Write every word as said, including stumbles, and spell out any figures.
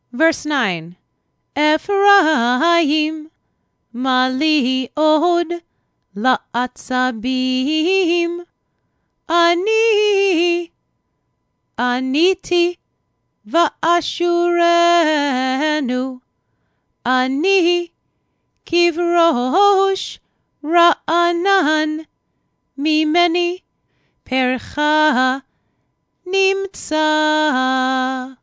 Verse nine. Ephraim mali od la'atzabim. Ani, aniti va'ashurenu. Ani kivrosh ra'anan mimeni percha nimtza.